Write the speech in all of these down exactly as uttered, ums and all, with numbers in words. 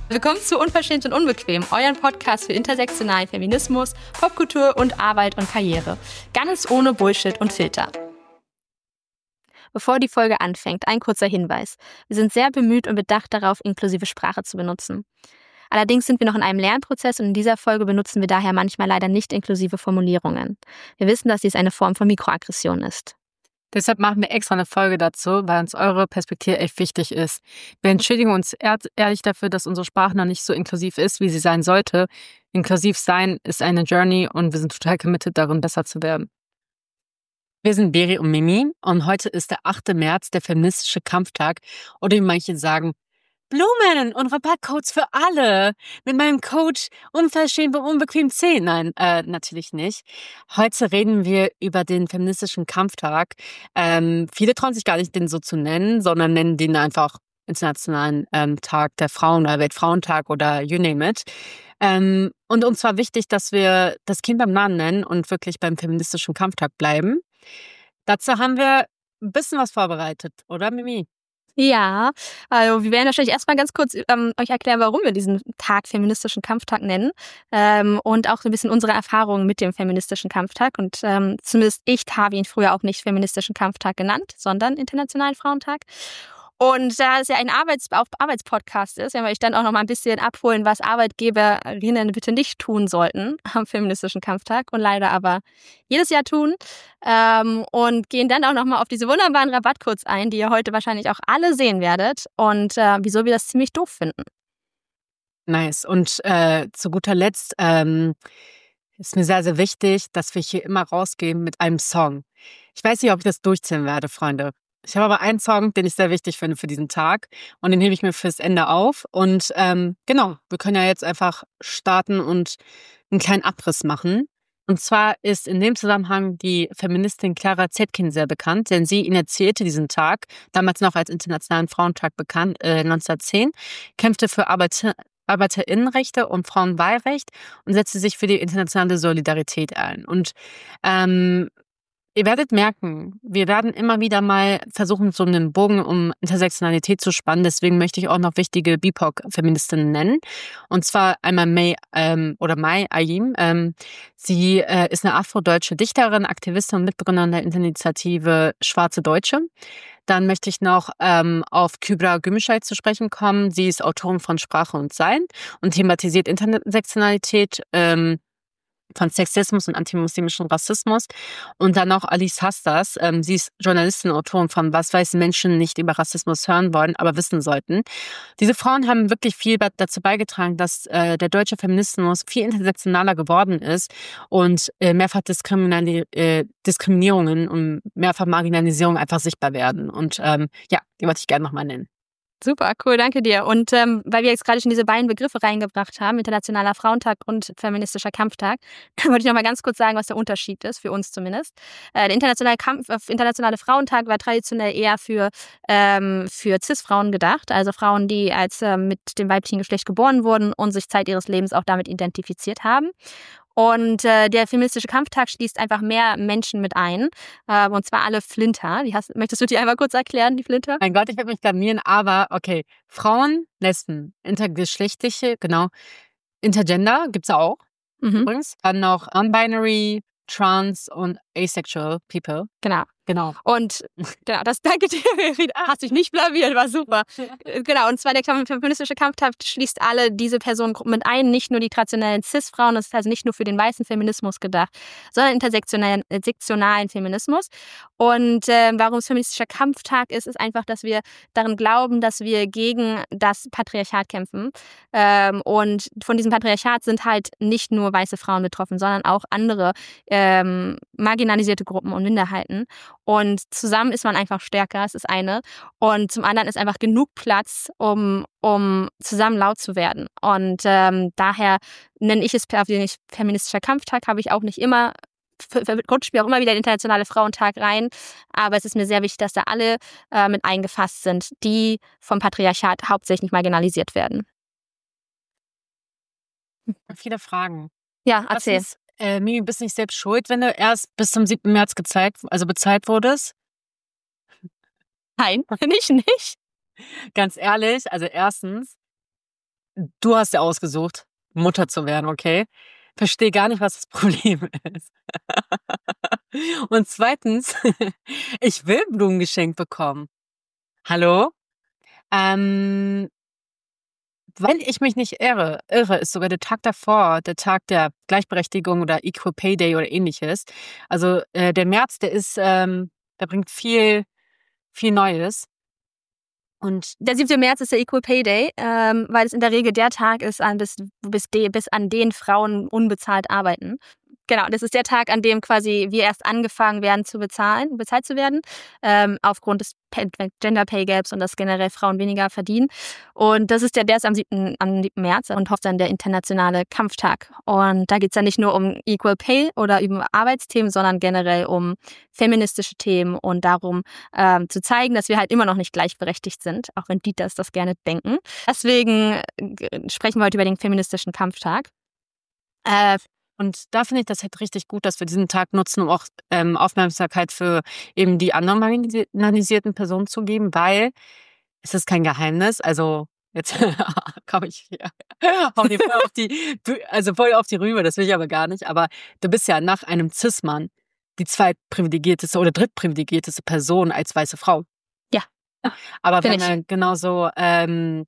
Willkommen zu Unverschämt und Unbequem, euren Podcast für intersektionalen Feminismus, Popkultur und Arbeit und Karriere. Ganz ohne Bullshit und Filter. Bevor die Folge anfängt, ein kurzer Hinweis. Wir sind sehr bemüht und bedacht darauf, inklusive Sprache zu benutzen. Allerdings sind wir noch in einem Lernprozess und in dieser Folge benutzen wir daher manchmal leider nicht inklusive Formulierungen. Wir wissen, dass dies eine Form von Mikroaggression ist. Deshalb machen wir extra eine Folge dazu, weil uns eure Perspektive echt wichtig ist. Wir entschuldigen uns ehrlich dafür, dass unsere Sprache noch nicht so inklusiv ist, wie sie sein sollte. Inklusiv sein ist eine Journey und wir sind total committed darin, besser zu werden. Wir sind Beri und Mimi und heute ist der achte März, der feministische Kampftag oder wie manche sagen, Blumen und Rabattcodes für alle. Mit meinem Coach Unverschämt und Unbequem zehn. Nein, äh, natürlich nicht. Heute reden wir über den feministischen Kampftag. Ähm, viele trauen sich gar nicht, den so zu nennen, sondern nennen den einfach Internationalen ähm, Tag der Frauen oder Weltfrauentag oder you name it. Ähm, und uns war wichtig, dass wir das Kind beim Namen nennen und wirklich beim feministischen Kampftag bleiben. Dazu haben wir ein bisschen was vorbereitet, oder Mimi? Ja, also wir werden wahrscheinlich erstmal ganz kurz ähm, euch erklären, warum wir diesen Tag feministischen Kampftag nennen ähm, und auch so ein bisschen unsere Erfahrungen mit dem feministischen Kampftag. Und ähm, zumindest ich habe ihn früher auch nicht feministischen Kampftag genannt, sondern Internationalen Frauentag. Und da es ja ein Arbeits- auf Arbeitspodcast ist, werden wir euch dann auch noch mal ein bisschen abholen, was Arbeitgeberinnen bitte nicht tun sollten am feministischen Kampftag und leider aber jedes Jahr tun. Ähm, und gehen dann auch noch mal auf diese wunderbaren Rabattcodes ein, die ihr heute wahrscheinlich auch alle sehen werdet und äh, wieso wir das ziemlich doof finden. Nice. Und äh, zu guter Letzt ähm, ist mir sehr, sehr wichtig, dass wir hier immer rausgehen mit einem Song. Ich weiß nicht, ob ich das durchziehen werde, Freunde. Ich habe aber einen Song, den ich sehr wichtig finde für diesen Tag und den hebe ich mir fürs Ende auf. Und ähm, genau, wir können ja jetzt einfach starten und einen kleinen Abriss machen. Und zwar ist in dem Zusammenhang die Feministin Clara Zetkin sehr bekannt, denn sie initiierte diesen Tag, damals noch als Internationalen Frauentag bekannt, äh, neunzehnhundertzehn, kämpfte für Arbeiter, Arbeiterinnenrechte und Frauenwahlrecht und setzte sich für die internationale Solidarität ein. Und ähm, Ihr werdet merken, wir werden immer wieder mal versuchen, so einen Bogen um Intersektionalität zu spannen. Deswegen möchte ich auch noch wichtige B I P O C-Feministinnen nennen. Und zwar einmal May ähm, oder Mai Ayim. Ähm, sie äh, ist eine afrodeutsche Dichterin, Aktivistin und Mitbegründerin der Initiative Schwarze Deutsche. Dann möchte ich noch ähm, auf Kübra Gümüşay zu sprechen kommen. Sie ist Autorin von Sprache und Sein und thematisiert Intersektionalität, ähm, von Sexismus und antimuslimischem Rassismus. Und dann noch Alice Hastas. Ähm, sie ist Journalistin und Autorin von Was weiße Menschen nicht über Rassismus hören wollen, aber wissen sollten. Diese Frauen haben wirklich viel dazu beigetragen, dass äh, der deutsche Feminismus viel intersektionaler geworden ist und äh, mehrfach Diskriminali- äh, Diskriminierungen und mehrfach Marginalisierung einfach sichtbar werden. Und ähm, ja, die wollte ich gerne nochmal nennen. Super, cool, danke dir. Und ähm, weil wir jetzt gerade schon diese beiden Begriffe reingebracht haben, Internationaler Frauentag und feministischer Kampftag, wollte ich noch mal ganz kurz sagen, was der Unterschied ist, für uns zumindest. Äh, der internationale, Kampf, äh, internationale Frauentag war traditionell eher für, ähm, für Cis-Frauen gedacht, also Frauen, die als äh, mit dem weiblichen Geschlecht geboren wurden und sich Zeit ihres Lebens auch damit identifiziert haben. Und äh, der feministische Kampftag schließt einfach mehr Menschen mit ein, äh, und zwar alle Flinter. Die hast, möchtest du die einmal kurz erklären, die Flinter? Mein Gott, ich werde mich blamieren, aber okay. Frauen, Lesben, intergeschlechtliche, genau. Intergender gibt's ja auch, Mhm. übrigens. Dann noch non-binary, trans und asexual people. Genau. Genau. Und genau, das danke dir, Rita. Hast dich nicht blamiert, war super. Genau, und zwar der feministische Kampftag schließt alle diese Personengruppen mit ein, nicht nur die traditionellen Cis-Frauen, das ist also nicht nur für den weißen Feminismus gedacht, sondern intersektionalen sektionalen Feminismus. Und äh, warum es feministischer Kampftag ist, ist einfach, dass wir darin glauben, dass wir gegen das Patriarchat kämpfen. Ähm, und von diesem Patriarchat sind halt nicht nur weiße Frauen betroffen, sondern auch andere ähm, marginalisierte Gruppen und Minderheiten. Und zusammen ist man einfach stärker, das ist eine. Und zum anderen ist einfach genug Platz, um, um zusammen laut zu werden. Und ähm, daher nenne ich es feministischer Kampftag, habe ich auch nicht immer, rutscht mir auch immer wieder der Internationale Frauentag rein. Aber es ist mir sehr wichtig, dass da alle äh, mit eingefasst sind, die vom Patriarchat hauptsächlich marginalisiert werden. Viele Fragen. Ja, erzähl. Erstens, äh, Mimi, bist nicht selbst schuld, wenn du erst bis zum siebten März gezeigt, also bezahlt wurdest? Nein, bin ich nicht. Ganz ehrlich, also erstens, du hast ja ausgesucht, Mutter zu werden, okay? Verstehe gar nicht, was das Problem ist. Und zweitens, ich will Blumen geschenkt bekommen. Hallo? Ähm, wenn ich mich nicht irre, irre, ist sogar der Tag davor, der Tag der Gleichberechtigung oder Equal Pay Day oder ähnliches. Also äh, der März, der ist, ähm, der bringt viel, viel Neues. Und der siebte März ist der Equal Pay Day, ähm, weil es in der Regel der Tag ist, an bis, bis, de, bis an den Frauen unbezahlt arbeiten. Genau, das ist der Tag, an dem quasi wir erst angefangen werden zu bezahlen, bezahlt zu werden, ähm, aufgrund des Gender Pay Gaps und dass generell Frauen weniger verdienen. Und das ist der, der ist am siebten am siebten März und hofft dann der internationale Kampftag. Und da geht es dann nicht nur um Equal Pay oder über Arbeitsthemen, sondern generell um feministische Themen und darum ähm, zu zeigen, dass wir halt immer noch nicht gleichberechtigt sind, auch wenn Dieters das gerne denken. Deswegen äh, sprechen wir heute über den feministischen Kampftag. Äh, Und da finde ich das halt richtig gut, dass wir diesen Tag nutzen, um auch ähm, Aufmerksamkeit für eben die anderen marginalisierten Personen zu geben, weil es ist kein Geheimnis. Also jetzt komme ich hier auf die, voll auf die, also voll auf die Rübe, das will ich aber gar nicht. Aber du bist ja nach einem Cis-Mann die zweitprivilegierteste oder drittprivilegierteste Person als weiße Frau. Ja. Aber wenn wir genauso ähm,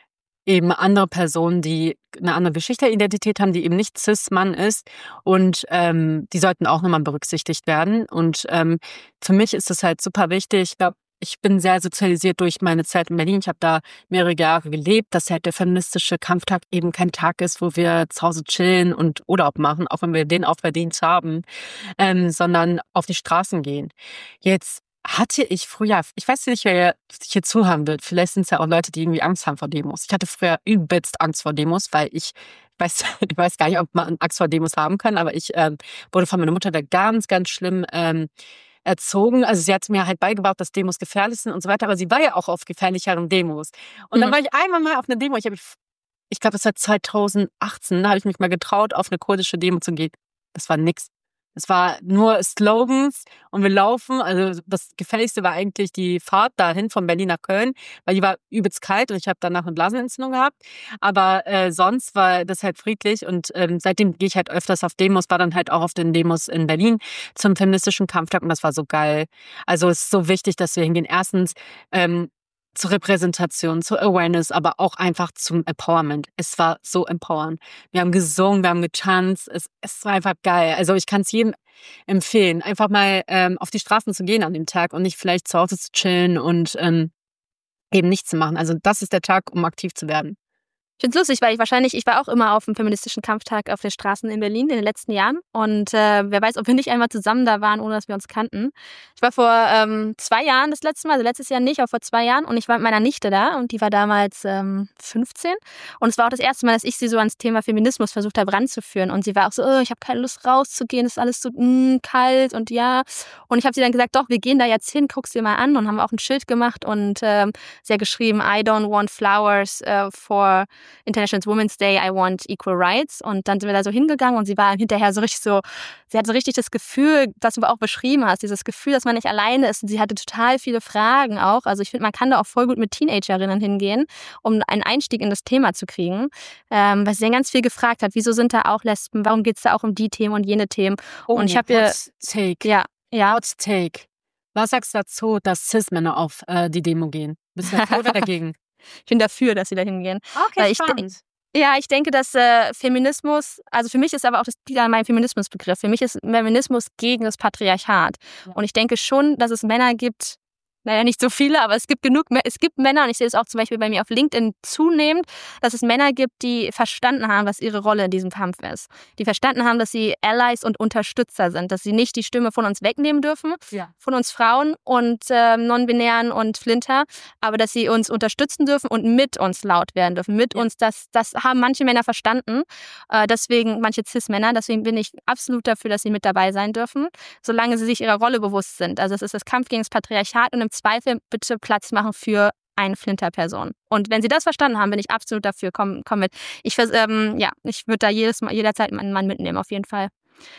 eben andere Personen, die eine andere Geschlechteridentität haben, die eben nicht Cis-Mann ist und ähm, die sollten auch nochmal berücksichtigt werden. Und ähm, für mich ist das halt super wichtig. Ich glaube, ich bin sehr sozialisiert durch meine Zeit in Berlin. Ich habe da mehrere Jahre gelebt, dass halt der feministische Kampftag eben kein Tag ist, wo wir zu Hause chillen und Urlaub machen, auch wenn wir den auch verdient haben, ähm, sondern auf die Straßen gehen. Jetzt hatte ich früher, ich weiß nicht, wer hier zuhören wird, vielleicht sind es ja auch Leute, die irgendwie Angst haben vor Demos. Ich hatte früher übelst Angst vor Demos, weil ich weiß, ich weiß gar nicht, ob man Angst vor Demos haben kann, aber ich ähm, wurde von meiner Mutter da ganz, ganz schlimm ähm, erzogen. Also sie hat mir halt beigebracht, dass Demos gefährlich sind und so weiter, aber sie war ja auch auf gefährlicheren Demos. Und mhm. dann war ich einmal mal auf einer Demo, ich habe, ich glaube, das war zweitausendachtzehn, da habe ich mich mal getraut, auf eine kurdische Demo zu gehen. Das war nix. Es war nur Slogans und wir laufen. Also das Gefährlichste war eigentlich die Fahrt dahin von Berlin nach Köln, weil die war übelst kalt und ich habe danach eine Blasenentzündung gehabt. Aber äh, sonst war das halt friedlich und ähm, seitdem gehe ich halt öfters auf Demos, war dann halt auch auf den Demos in Berlin zum feministischen Kampftag und das war so geil. Also es ist so wichtig, dass wir hingehen. Erstens ähm, zur Repräsentation, zur Awareness, aber auch einfach zum Empowerment. Es war so empowernd. Wir haben gesungen, wir haben getanzt. Es, es war einfach geil. Also ich kann es jedem empfehlen, einfach mal ähm, auf die Straßen zu gehen an dem Tag und nicht vielleicht zu Hause zu chillen und ähm, eben nichts zu machen. Also das ist der Tag, um aktiv zu werden. Ich finde es lustig, weil ich wahrscheinlich, ich war auch immer auf dem feministischen Kampftag auf den Straßen in Berlin in den letzten Jahren. Und äh, wer weiß, ob wir nicht einmal zusammen da waren, ohne dass wir uns kannten. Ich war vor ähm, zwei Jahren das letzte Mal, also letztes Jahr nicht, auch vor zwei Jahren. Und ich war mit meiner Nichte da und die war damals ähm, fünfzehn. Und es war auch das erste Mal, dass ich sie so ans Thema Feminismus versucht habe ranzuführen. Und sie war auch so, oh, ich habe keine Lust rauszugehen, es ist alles so mh, kalt und ja. Und ich habe sie dann gesagt, doch, wir gehen da jetzt hin, guck's dir mal an. Und haben auch ein Schild gemacht und ähm, sie hat geschrieben, I don't want flowers uh, for International Women's Day, I want equal rights. Und dann sind wir da so hingegangen und sie war hinterher so richtig so, sie hatte so richtig das Gefühl, das du auch beschrieben hast, dieses Gefühl, dass man nicht alleine ist. Und sie hatte total viele Fragen auch. Also ich finde, man kann da auch voll gut mit Teenagerinnen hingehen, um einen Einstieg in das Thema zu kriegen. Ähm, weil sie dann ganz viel gefragt hat, wieso sind da auch Lesben, warum geht es da auch um die Themen und jene Themen. Oh, und ich habe ihr... Take. Ja, ja. Hot Take. Was sagst du dazu, dass Cis-Männer auf äh, die Demo gehen? Bist du dafür oder dagegen? Ich bin dafür, dass sie da hingehen. Okay, spannend. Ja, ich denke, dass äh, Feminismus, also für mich ist aber auch das wieder mein Feminismusbegriff. Für mich ist Feminismus gegen das Patriarchat. Ja. Und ich denke schon, dass es Männer gibt, naja, nicht so viele, aber es gibt genug, es gibt Männer, und ich sehe es auch zum Beispiel bei mir auf LinkedIn zunehmend, dass es Männer gibt, die verstanden haben, was ihre Rolle in diesem Kampf ist. Die verstanden haben, dass sie Allies und Unterstützer sind, dass sie nicht die Stimme von uns wegnehmen dürfen, ja. von uns Frauen und äh, Non-Binären und Flinter, aber dass sie uns unterstützen dürfen und mit uns laut werden dürfen, mit ja. uns. Das, das haben manche Männer verstanden, äh, deswegen manche Cis-Männer, deswegen bin ich absolut dafür, dass sie mit dabei sein dürfen, solange sie sich ihrer Rolle bewusst sind. Also es ist das Kampf gegen das Patriarchat und im Zweifel bitte Platz machen für eine Flinterperson. Und wenn sie das verstanden haben, bin ich absolut dafür. Komm, komm mit. Ich, ähm, ja, ich würde da jedes Mal, jederzeit meinen Mann mitnehmen, auf jeden Fall.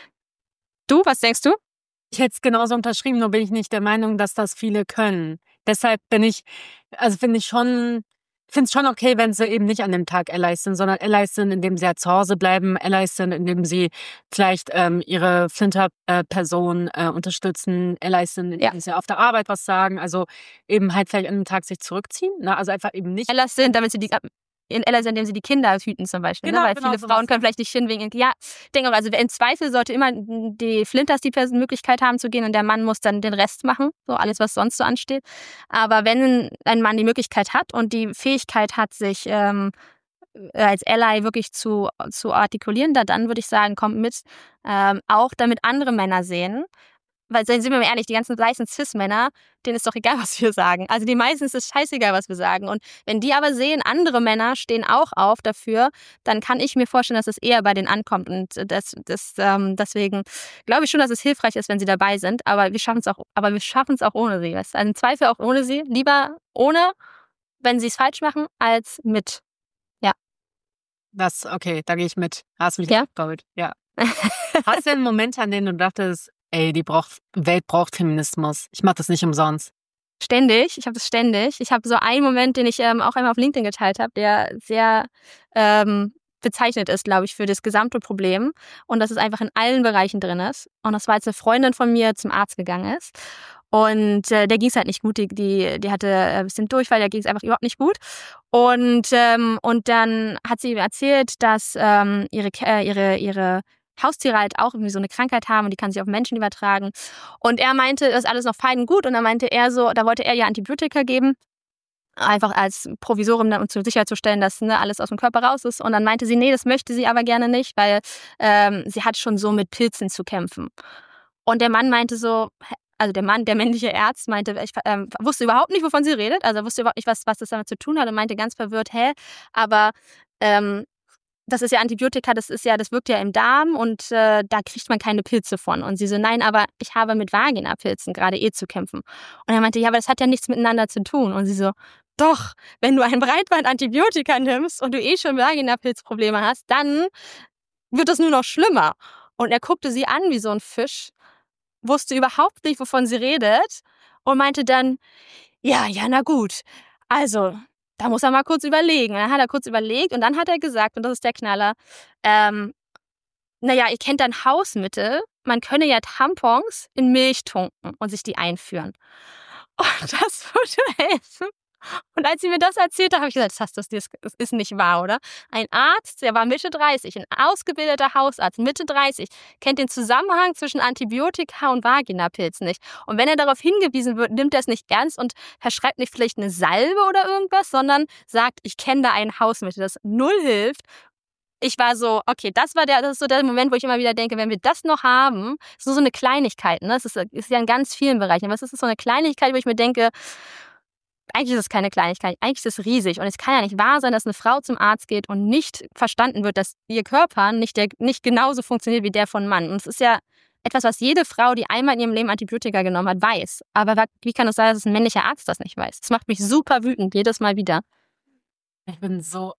Du, was denkst du? Ich hätte es genauso unterschrieben, nur bin ich nicht der Meinung, dass das viele können. Deshalb bin ich, also finde ich schon finde es schon okay, wenn sie eben nicht an dem Tag Allies sind, sondern Allies sind, indem sie halt zu Hause bleiben, Allies sind, indem sie vielleicht ähm, ihre Flinter-Person äh, unterstützen, Allies sind, indem Ja. sie auf der Arbeit was sagen, also eben halt vielleicht an dem Tag sich zurückziehen, ne? Also einfach eben nicht. Allies sind, damit sie die in Allies, indem sie die Kinder hüten zum Beispiel, Genau, ne? Weil genau, viele sowas. Frauen können vielleicht nicht hin wegen, ja, ich denke auch, also im Zweifel sollte immer die Flinters die Person Möglichkeit haben zu gehen und der Mann muss dann den Rest machen, so alles, was sonst so ansteht. Aber wenn ein Mann die Möglichkeit hat und die Fähigkeit hat, sich ähm, als Ally wirklich zu, zu artikulieren, da dann würde ich sagen, kommt mit, ähm, auch damit andere Männer sehen. Weil, sind wir mal ehrlich, die ganzen weißen Cis-Männer, denen ist doch egal, was wir sagen. Also die meisten ist es scheißegal, was wir sagen. Und wenn die aber sehen, andere Männer stehen auch auf dafür, dann kann ich mir vorstellen, dass es eher bei denen ankommt. Und das, das, ähm, deswegen glaube ich schon, dass es hilfreich ist, wenn sie dabei sind. Aber wir schaffen es auch, aber wir schaffen es auch ohne sie. Weißt? Also im Zweifel auch ohne sie. Lieber ohne, wenn sie es falsch machen, als mit. Ja. Das, okay, da gehe ich mit. Hast mich Ja? abgeholt. Ja. Hast du denn Momente, an denen du dachtest, ey, die braucht, Welt braucht Feminismus. Ich mache das nicht umsonst. Ständig, ich habe das ständig. Ich habe so einen Moment, den ich ähm, auch einmal auf LinkedIn geteilt habe, der sehr ähm, bezeichnet ist, glaube ich, für das gesamte Problem. Und dass es einfach in allen Bereichen drin ist. Und das war, als eine Freundin von mir zum Arzt gegangen ist. Und äh, der ging es halt nicht gut. Die, die, die hatte ein bisschen Durchfall, der ging es einfach überhaupt nicht gut. Und, ähm, und dann hat sie mir erzählt, dass ähm, ihre, äh, ihre, ihre Haustiere halt auch irgendwie so eine Krankheit haben und die kann sich auf Menschen übertragen. Und er meinte, das ist alles noch fein und gut. Und dann meinte er so, da wollte er ja Antibiotika geben, einfach als Provisorium, um zur sicherzustellen, dass ne, alles aus dem Körper raus ist. Und dann meinte sie, nee, das möchte sie aber gerne nicht, weil ähm, sie hat schon so mit Pilzen zu kämpfen. Und der Mann meinte so, also der Mann, der männliche Arzt, meinte, ich ähm, wusste überhaupt nicht, wovon sie redet, also er wusste überhaupt nicht, was, was das damit zu tun hat und meinte ganz verwirrt, hä, aber ähm, das ist ja Antibiotika, das ist ja, das wirkt ja im Darm und äh, da kriegt man keine Pilze von. Und sie so, nein, aber ich habe mit Vaginapilzen gerade eh zu kämpfen. Und er meinte, ja, aber das hat ja nichts miteinander zu tun. Und sie so, doch, wenn du ein Breitband-Antibiotika nimmst und du eh schon Vaginapilzprobleme hast, dann wird das nur noch schlimmer. Und er guckte sie an wie so ein Fisch, wusste überhaupt nicht, wovon sie redet und meinte dann, ja, ja, na gut, also da muss er mal kurz überlegen. Und dann hat er kurz überlegt und dann hat er gesagt, und das ist der Knaller, ähm, naja, ihr kennt dann Hausmittel, man könne ja Tampons in Milch tunken und sich die einführen. Und das würde helfen. Und als sie mir das erzählte, habe ich gesagt, das, das, das ist nicht wahr, oder? Ein Arzt, der war Mitte dreißig, ein ausgebildeter Hausarzt, Mitte dreißig, kennt den Zusammenhang zwischen Antibiotika und Vaginapilz nicht. Und wenn er darauf hingewiesen wird, nimmt er es nicht ernst und verschreibt nicht vielleicht eine Salbe oder irgendwas, sondern sagt, ich kenne da ein Hausmittel, das null hilft. Ich war so, okay, das war der, das ist so der Moment, wo ich immer wieder denke, wenn wir das noch haben, ist nur so eine Kleinigkeit, ne? Das ist, ist ja in ganz vielen Bereichen, aber es ist so eine Kleinigkeit, wo ich mir denke, eigentlich ist es keine Kleinigkeit, eigentlich ist es riesig. Und es kann ja nicht wahr sein, dass eine Frau zum Arzt geht und nicht verstanden wird, dass ihr Körper nicht, der, nicht genauso funktioniert wie der von Mann. Und es ist ja etwas, was jede Frau, die einmal in ihrem Leben Antibiotika genommen hat, weiß. Aber wie kann es sein, dass ein männlicher Arzt das nicht weiß? Das macht mich super wütend, jedes Mal wieder. Ich bin so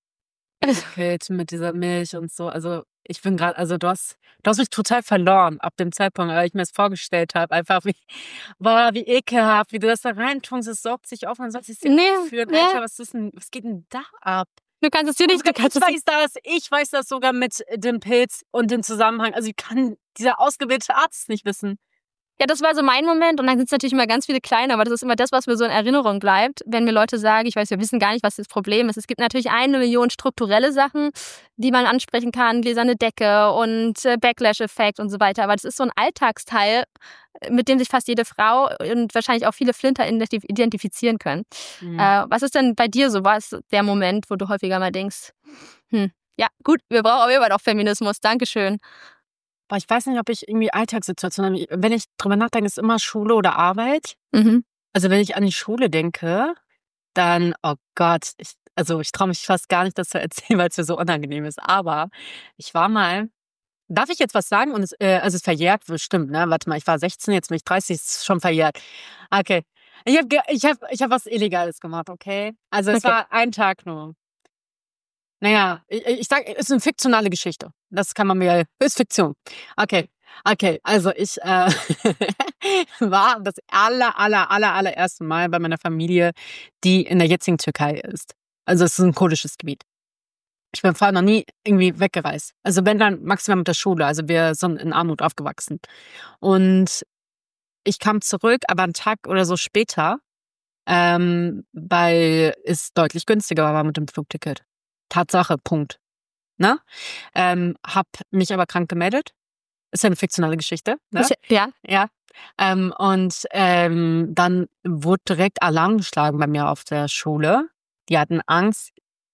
ekelt mit dieser Milch und so. Also ich bin gerade, also du hast, du hast mich total verloren ab dem Zeitpunkt, als ich mir das vorgestellt habe. Einfach wie, boah, wie ekelhaft, wie du das da reintust, es saugt sich auf und sollst es dir Nee, führen. nee. Alter, was ist denn, was geht denn da ab? Du kannst es dir nicht, du Ich kannst es weiß das, ich weiß das sogar mit dem Pilz und dem Zusammenhang. Also ich kann dieser ausgebildete Arzt nicht wissen. Ja, das war so mein Moment und dann sind es natürlich immer ganz viele kleine, aber das ist immer das, was mir so in Erinnerung bleibt, wenn mir Leute sagen, ich weiß, wir wissen gar nicht, was das Problem ist. Es gibt natürlich eine Million strukturelle Sachen, die man ansprechen kann, gläserne Decke und äh, Backlash-Effekt und so weiter, aber das ist so ein Alltagsteil, mit dem sich fast jede Frau und wahrscheinlich auch viele Flinter identifizieren können. Mhm. Äh, was ist denn bei dir so? Was der Moment, wo du häufiger mal denkst, hm, ja, gut, wir brauchen aber immer noch Feminismus, Dankeschön. Aber ich weiß nicht, ob ich irgendwie Alltagssituationen habe. Wenn ich drüber nachdenke, ist immer Schule oder Arbeit. Mhm. Also wenn ich an die Schule denke, dann, oh Gott, ich, also ich traue mich fast gar nicht, das zu erzählen, weil es mir so unangenehm ist. Aber ich war mal, darf ich jetzt was sagen? Und es, äh, also es ist verjährt, stimmt, ne? Warte mal, ich war sechzehn, jetzt bin ich dreißig, ist schon verjährt. Okay. Ich habe ich hab, ich hab was Illegales gemacht, okay? Also es Okay. war ein Tag nur. Naja, ich, ich sag, es ist eine fiktionale Geschichte. Das kann man mir, ist Fiktion. Okay, okay, also ich äh, war das aller, aller, aller, allererste Mal bei meiner Familie, die in der jetzigen Türkei ist. Also es ist ein kurdisches Gebiet. Ich bin vorher noch nie irgendwie weggereist. Also wenn dann maximal mit der Schule. Also wir sind in Armut aufgewachsen. Und ich kam zurück, aber einen Tag oder so später, ähm, weil es deutlich günstiger war mit dem Flugticket. Tatsache, Punkt. Ne? Ähm, hab mich aber krank gemeldet. Ist ja eine fiktionale Geschichte. Ne? Ich, ja. Ja. Ähm, und ähm, dann wurde direkt Alarm geschlagen bei mir auf der Schule. Die hatten Angst.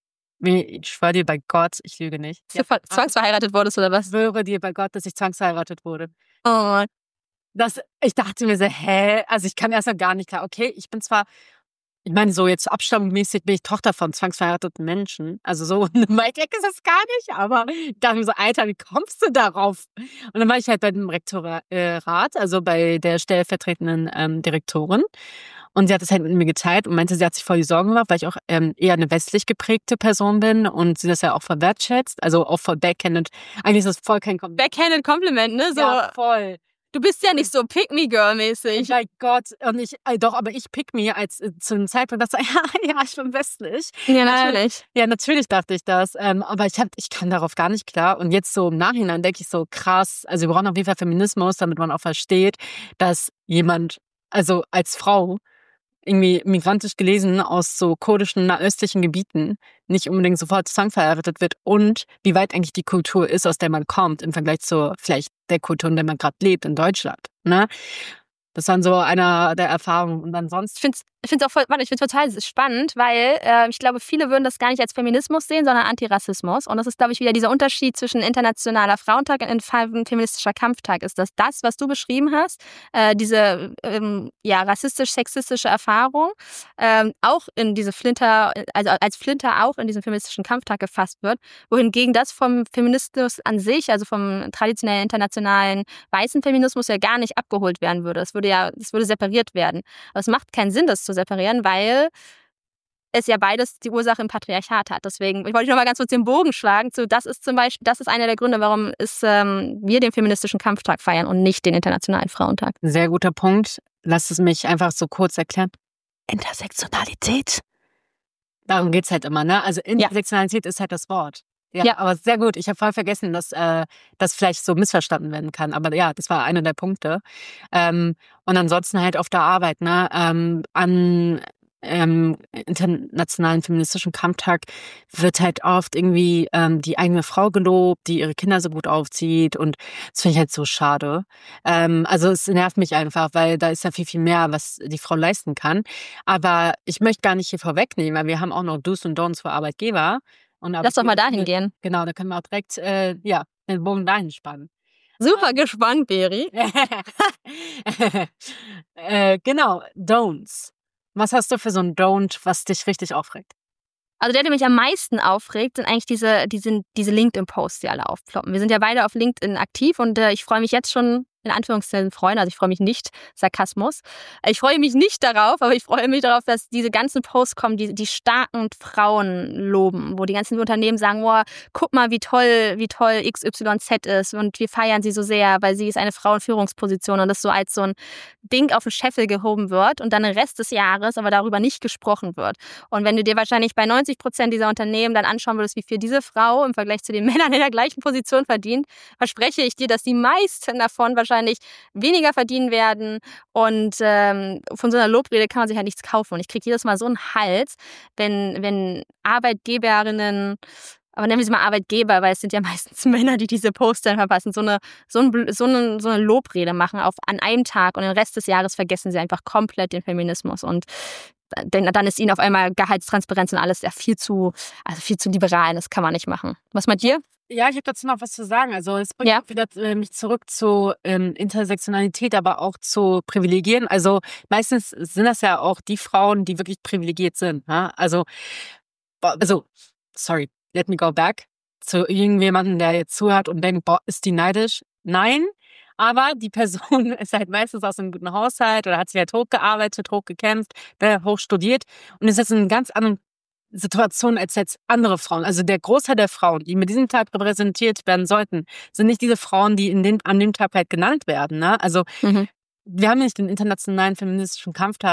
Ich schwöre dir bei Gott, ich lüge nicht. Dass du zwangsverheiratet wurdest oder was? Ich schwöre dir bei Gott, dass ich zwangsverheiratet wurde. Oh. Das, ich dachte mir so, hä? Also ich kann erst mal gar nicht klar. Okay, ich bin zwar, ich meine, so jetzt abstammungsmäßig bin ich Tochter von zwangsverheirateten Menschen. Also so weit weg ist das gar nicht, aber ich dachte mir so, Alter, wie kommst du darauf? Und dann war ich halt bei dem Rektorat, also bei der stellvertretenden ähm, Direktorin. Und sie hat es halt mit mir geteilt und meinte, sie hat sich voll die Sorgen gemacht, weil ich auch ähm, eher eine westlich geprägte Person bin und sie das ja auch voll wertschätzt. Also auch voll backhanded. Eigentlich ist das voll kein Kompliment. Backhanded Compliment, ne? So, ja, voll. Du bist ja nicht so Pick-me-Girl-mäßig. Oh mein Gott. Und ich, äh, doch, aber ich pick me als äh, zu einem Zeitpunkt, dachte ja, ja, ich bin westlich. Ja, natürlich. Ähm, ja, natürlich dachte ich das. Ähm, aber ich hab, ich kann darauf gar nicht klar. Und jetzt so im Nachhinein denke ich so, krass, also wir brauchen auf jeden Fall Feminismus, damit man auch versteht, dass jemand, also als Frau, irgendwie migrantisch gelesen aus so kurdischen, nahöstlichen Gebieten nicht unbedingt sofort zwangsverheiratet wird und wie weit eigentlich die Kultur ist, aus der man kommt, im Vergleich zu vielleicht der Kultur, in der man gerade lebt, in Deutschland. Ne? Das waren so einer der Erfahrungen. Und ansonsten. Ich finde es ich find's auch voll, warte, ich finde total spannend, weil äh, ich glaube, viele würden das gar nicht als Feminismus sehen, sondern Antirassismus. Und das ist, glaube ich, wieder dieser Unterschied zwischen Internationaler Frauentag und feministischer Kampftag. Ist das das, was du beschrieben hast, äh, diese ähm, ja, rassistisch-sexistische Erfahrung, ähm, auch in diese Flinter, also als Flinter auch in diesen feministischen Kampftag gefasst wird, wohingegen das vom Feminismus an sich, also vom traditionellen internationalen weißen Feminismus ja gar nicht abgeholt werden würde. Es würde ja, es würde separiert werden. Aber es macht keinen Sinn, das zu separieren, weil es ja beides die Ursache im Patriarchat hat. Deswegen ich wollte ich noch mal ganz kurz den Bogen schlagen. So, das ist zum Beispiel, das ist einer der Gründe, warum es, ähm, wir den feministischen Kampftag feiern und nicht den Internationalen Frauentag. Ein sehr guter Punkt. Lass es mich einfach so kurz erklären. Intersektionalität. Darum geht's halt immer, ne? Also Intersektionalität ja. ist halt das Wort. Ja, ja, aber sehr gut. Ich habe voll vergessen, dass äh, das vielleicht so missverstanden werden kann. Aber ja, das war einer der Punkte. Ähm, und ansonsten halt auf der Arbeit, ne, ähm, an ähm, internationalen feministischen Kampftag wird halt oft irgendwie ähm, die eigene Frau gelobt, die ihre Kinder so gut aufzieht. Und das finde ich halt so schade. Ähm, also es nervt mich einfach, weil da ist ja viel, viel mehr, was die Frau leisten kann. Aber ich möchte gar nicht hier vorwegnehmen, weil wir haben auch noch Do's und Don'ts für Arbeitgeber. Und Lass doch mal dahin gehen. Genau, da können wir auch direkt äh, ja, den Bogen dahin spannen. Super ähm. gespannt, Beri. äh, genau, Don'ts. Was hast du für so ein Don't, was dich richtig aufregt? Also der, der mich am meisten aufregt, sind eigentlich diese, diese, diese LinkedIn-Posts, die alle aufploppen. Wir sind ja beide auf LinkedIn aktiv und äh, ich freue mich jetzt schon, in Anführungszeichen freuen, also ich freue mich nicht, Sarkasmus. Ich freue mich nicht darauf, aber ich freue mich darauf, dass diese ganzen Posts kommen, die die starken Frauen loben, wo die ganzen Unternehmen sagen, wow, guck mal, wie toll, wie toll X Y Z ist und wir feiern sie so sehr, weil sie ist eine Frau in Führungsposition und das so als so ein Ding auf den Scheffel gehoben wird und dann den Rest des Jahres aber darüber nicht gesprochen wird. Und wenn du dir wahrscheinlich bei neunzig Prozent dieser Unternehmen dann anschauen würdest, wie viel diese Frau im Vergleich zu den Männern in der gleichen Position verdient, verspreche ich dir, dass die meisten davon wahrscheinlich weniger verdienen werden und ähm, von so einer Lobrede kann man sich halt nichts kaufen. Und ich kriege jedes Mal so einen Hals, wenn, wenn Arbeitgeberinnen, aber nennen wir sie mal Arbeitgeber, weil es sind ja meistens Männer, die diese Poster verpassen, so eine, so, ein, so, eine, so eine Lobrede machen auf, an einem Tag und den Rest des Jahres vergessen sie einfach komplett den Feminismus und denn dann ist ihnen auf einmal Gehaltstransparenz und alles ja viel zu, also viel zu liberal. Das kann man nicht machen. Was mit dir? Ja, ich habe dazu noch was zu sagen. Also es bringt ja. wieder äh, mich zurück zu ähm, Intersektionalität, aber auch zu Privilegien. Also meistens sind das ja auch die Frauen, die wirklich privilegiert sind. Ne? Also, also, sorry, let me go back zu irgendjemandem, der jetzt zuhört und denkt, boah, ist die neidisch? Nein. Aber die Person ist halt meistens aus einem guten Haushalt oder hat sich halt hochgearbeitet, hochgekämpft, hoch studiert und ist jetzt in einer ganz anderen Situation als jetzt andere Frauen. Also der Großteil der Frauen, die mit diesem Tag repräsentiert werden sollten, sind nicht diese Frauen, die in den, an dem Tag halt genannt werden. Ne? Also mhm. wir haben nicht den Internationalen Feministischen Kampftag,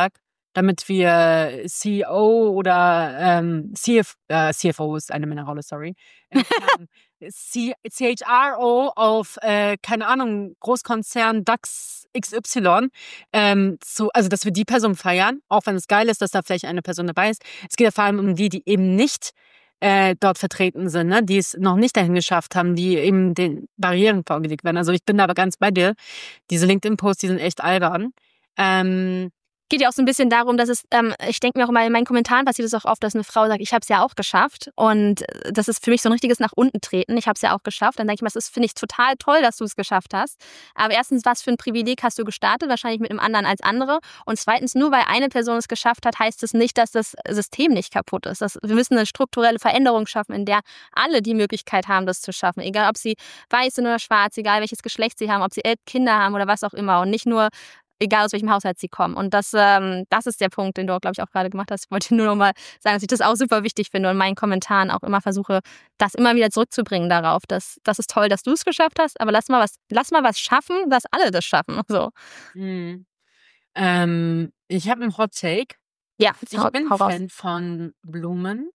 damit wir C E O oder ähm, C F, äh, C F O ist eine Männerrolle, sorry. Äh, C H R O auf, äh, keine Ahnung, Großkonzern DAX X Y, ähm, zu, also dass wir die Person feiern, auch wenn es geil ist, dass da vielleicht eine Person dabei ist. Es geht ja vor allem um die, die eben nicht äh, dort vertreten sind, ne? Die es noch nicht dahin geschafft haben, die eben den Barrieren vorgelegt werden. Also ich bin da aber ganz bei dir. Diese LinkedIn-Posts, die sind echt albern. Ähm, Geht ja auch so ein bisschen darum, dass es, ähm, ich denke mir auch immer, in meinen Kommentaren passiert es auch oft, dass eine Frau sagt, ich habe es ja auch geschafft. Und das ist für mich so ein richtiges nach unten treten. Ich habe es ja auch geschafft. Dann denke ich mir, das ist, finde ich, total toll, dass du es geschafft hast. Aber erstens, was für ein Privileg hast du gestartet? Wahrscheinlich mit einem anderen als andere. Und zweitens, nur weil eine Person es geschafft hat, heißt es nicht, dass das System nicht kaputt ist. Das, wir müssen eine strukturelle Veränderung schaffen, in der alle die Möglichkeit haben, das zu schaffen. Egal, ob sie weiß sind oder schwarz, egal welches Geschlecht sie haben, ob sie Kinder haben oder was auch immer. Und nicht nur egal aus welchem Haushalt sie kommen. Und das, ähm, das ist der Punkt, den du, glaube ich, auch gerade gemacht hast. Ich wollte nur noch mal sagen, dass ich das auch super wichtig finde und in meinen Kommentaren auch immer versuche, das immer wieder zurückzubringen darauf. Dass, das ist toll, dass du es geschafft hast, aber lass mal was, lass mal was schaffen, dass alle das schaffen. So. hm. ähm, ich habe einen Hot Take. Ja, Ich hau, bin hau raus. Fan von Blumen.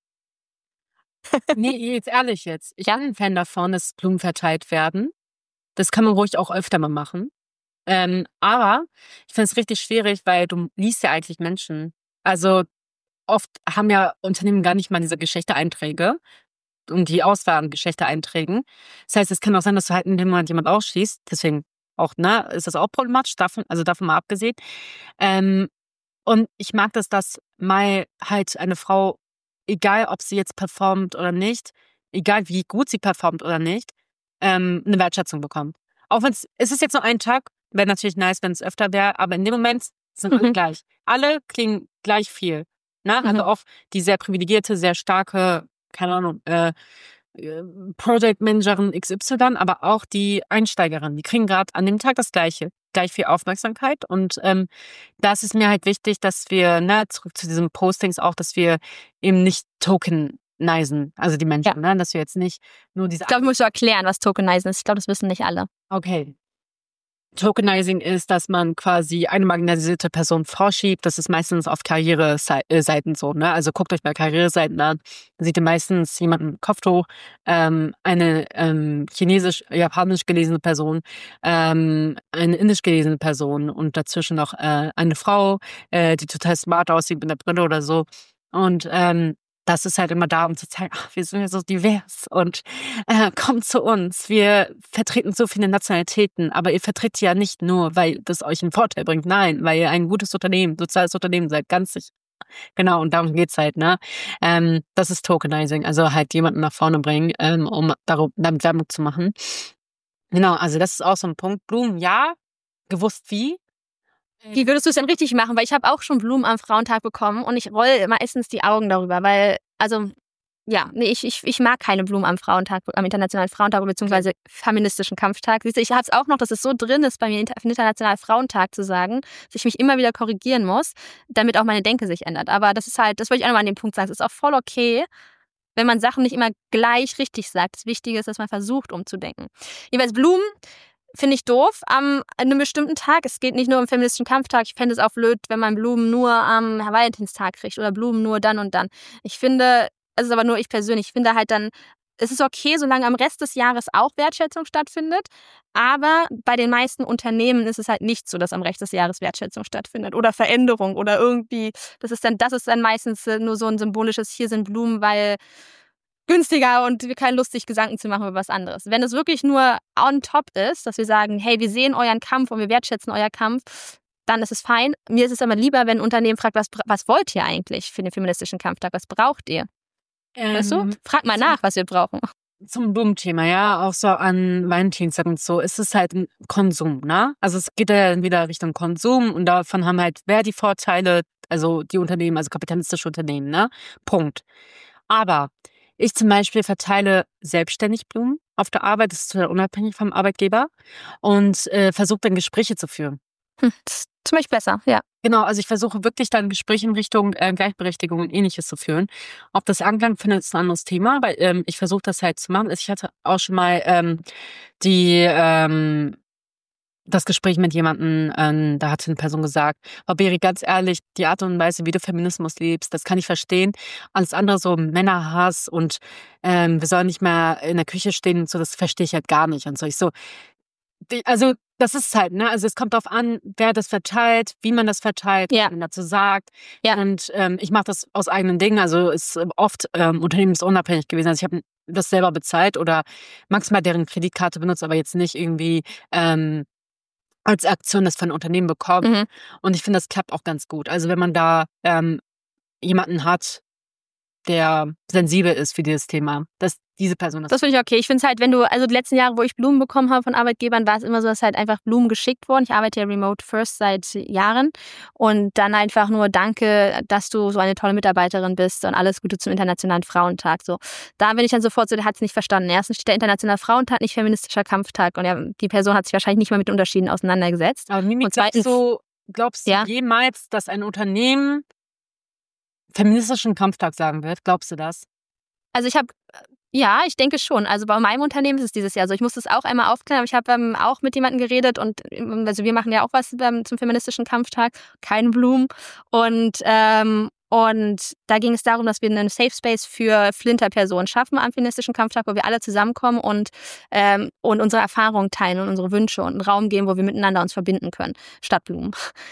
Nee, jetzt ehrlich jetzt. Ich bin ein Fan davon, dass Blumen verteilt werden. Das kann man ruhig auch öfter mal machen. Ähm, aber ich finde es richtig schwierig, weil du liest ja eigentlich Menschen. Also oft haben ja Unternehmen gar nicht mal diese Geschlechtereinträge und die Auswahl an Geschlechtereinträgen. Das heißt, es kann auch sein, dass du halt in dem Moment jemand ausschließt. Deswegen auch, ne, ist das auch problematisch, davon, also davon mal abgesehen. Ähm, und ich mag das, dass mal halt eine Frau, egal ob sie jetzt performt oder nicht, egal wie gut sie performt oder nicht, ähm, eine Wertschätzung bekommt. Auch wenn es, es ist jetzt nur ein Tag, wäre natürlich nice, wenn es öfter wäre, aber in dem Moment sind alle Mhm. gleich. Alle klingen gleich viel. Ne? Mhm. Also auch die sehr privilegierte, sehr starke, keine Ahnung, äh, äh, Project Managerin X Y, aber auch die Einsteigerin, die kriegen gerade an dem Tag das Gleiche, gleich viel Aufmerksamkeit. Und ähm, das ist mir halt wichtig, dass wir, ne, zurück zu diesen Postings auch, dass wir eben nicht tokenisen, also die Menschen, Ja. ne, dass wir jetzt nicht nur diese. Ich glaube, ich muss so erklären, was Tokenizing ist. Ich glaube, das wissen nicht alle. Okay. Tokenizing ist, dass man quasi eine marginalisierte Person vorschiebt. Das ist meistens auf Karriereseiten so, ne? Also guckt euch mal Karriereseiten an. Da seht ihr meistens jemanden mit Kopftuch, ähm, eine ähm, chinesisch, japanisch gelesene Person, ähm, eine indisch gelesene Person und dazwischen noch äh, eine Frau, äh, die total smart aussieht mit einer Brille oder so. Und ähm, das ist halt immer da, um zu zeigen, ach, wir sind ja so divers und äh, kommt zu uns. Wir vertreten so viele Nationalitäten, aber ihr vertritt ja nicht nur, weil das euch einen Vorteil bringt. Nein, weil ihr ein gutes Unternehmen, soziales Unternehmen seid, ganz sicher. Genau, und darum geht's halt, ne? Ähm, das ist Tokenizing, also halt jemanden nach vorne bringen, ähm, um darum, damit Werbung zu machen. Genau, also das ist auch so ein Punkt. Blumen, ja, gewusst wie. Wie würdest du es denn richtig machen? Weil ich habe auch schon Blumen am Frauentag bekommen und ich roll meistens die Augen darüber, weil, also, ja, nee, ich, ich, ich mag keine Blumen am Frauentag, am Internationalen Frauentag beziehungsweise feministischen Kampftag. Siehst du, ich habe es auch noch, dass es so drin ist, bei mir auf den Internationalen Frauentag zu sagen, dass ich mich immer wieder korrigieren muss, damit auch meine Denke sich ändert. Aber das ist halt, das wollte ich auch nochmal an dem Punkt sagen, es ist auch voll okay, wenn man Sachen nicht immer gleich richtig sagt. Das Wichtige ist, dass man versucht, umzudenken. Jeweils Blumen finde ich doof am einem bestimmten Tag. Es geht nicht nur um feministischen Kampftag. Ich fände es auch blöd, wenn man Blumen nur am Valentinstag kriegt oder Blumen nur dann und dann. Ich finde, es ist aber nur ich persönlich, ich finde halt dann, es ist okay, solange am Rest des Jahres auch Wertschätzung stattfindet. Aber bei den meisten Unternehmen ist es halt nicht so, dass am Rest des Jahres Wertschätzung stattfindet oder Veränderung oder irgendwie, das ist dann, das ist dann meistens nur so ein symbolisches, hier sind Blumen, weil günstiger und wir keine Lust, sich Gedanken zu machen über was anderes. Wenn es wirklich nur on top ist, dass wir sagen, hey, wir sehen euren Kampf und wir wertschätzen euer Kampf, dann ist es fein. Mir ist es aber lieber, wenn ein Unternehmen fragt, was, was wollt ihr eigentlich für den feministischen Kampftag? Was braucht ihr? Ähm, Weißt du? Frag mal nach, was wir brauchen. Zum Blumenthema, ja, auch so an Valentinstag und so, ist es halt ein Konsum, ne? Also es geht ja wieder Richtung Konsum und davon haben halt wer die Vorteile, also die Unternehmen, also kapitalistische Unternehmen, ne? Punkt. Aber ich zum Beispiel verteile selbstständig Blumen auf der Arbeit, das ist total unabhängig vom Arbeitgeber und äh, versuche dann Gespräche zu führen. Hm, das ist zum Beispiel besser, ja. Genau, also ich versuche wirklich dann Gespräche in Richtung äh, Gleichberechtigung und Ähnliches zu führen. Ob das Anklang findet, ist ein anderes Thema, weil ähm, ich versuche das halt zu machen. Ich hatte auch schon mal ähm, die ähm, das Gespräch mit jemandem, ähm, da hat eine Person gesagt, Frau Beri, ganz ehrlich, die Art und Weise, wie du Feminismus lebst, das kann ich verstehen. Alles andere, so Männerhass und ähm, wir sollen nicht mehr in der Küche stehen und so, das verstehe ich halt gar nicht. Und so, ich so, die, also das ist halt, ne? Also es kommt darauf an, wer das verteilt, wie man das verteilt, Ja. was man dazu sagt. Ja. Und ähm, ich mache das aus eigenen Dingen. Also ist oft ähm, unternehmensunabhängig gewesen. Also ich habe das selber bezahlt oder maximal deren Kreditkarte benutzt, aber jetzt nicht irgendwie ähm, als Aktion das von Unternehmen bekommen. Mhm. Und ich finde, das klappt auch ganz gut. Also wenn man da ähm, jemanden hat, der sensibel ist für dieses Thema, dass diese Person das. Das finde ich okay. Ich finde es halt, wenn du, also die letzten Jahre, wo ich Blumen bekommen habe von Arbeitgebern, war es immer so, dass halt einfach Blumen geschickt wurden. Ich arbeite ja remote first seit Jahren und dann einfach nur danke, dass du so eine tolle Mitarbeiterin bist und alles Gute zum Internationalen Frauentag. So, da bin ich dann sofort so, der hat es nicht verstanden. Erstens steht der Internationale Frauentag, nicht feministischer Kampftag und ja, die Person hat sich wahrscheinlich nicht mal mit den Unterschieden auseinandergesetzt. Aber Mimi, und zweitens, glaubst du, glaubst du ja? jemals, dass ein Unternehmen feministischen Kampftag sagen wird? Glaubst du das? Also ich habe, ja, ich denke schon. Also bei meinem Unternehmen ist es dieses Jahr so. Ich muss das auch einmal aufklären, aber ich habe ähm, auch mit jemandem geredet und ähm, also wir machen ja auch was ähm, zum feministischen Kampftag, keine Blumen. Und ähm, Und da ging es darum, dass wir einen Safe Space für Flinter-Personen schaffen am feministischen Kampftag, wo wir alle zusammenkommen und, ähm, und unsere Erfahrungen teilen und unsere Wünsche und einen Raum geben, wo wir miteinander uns verbinden können, statt Blumen.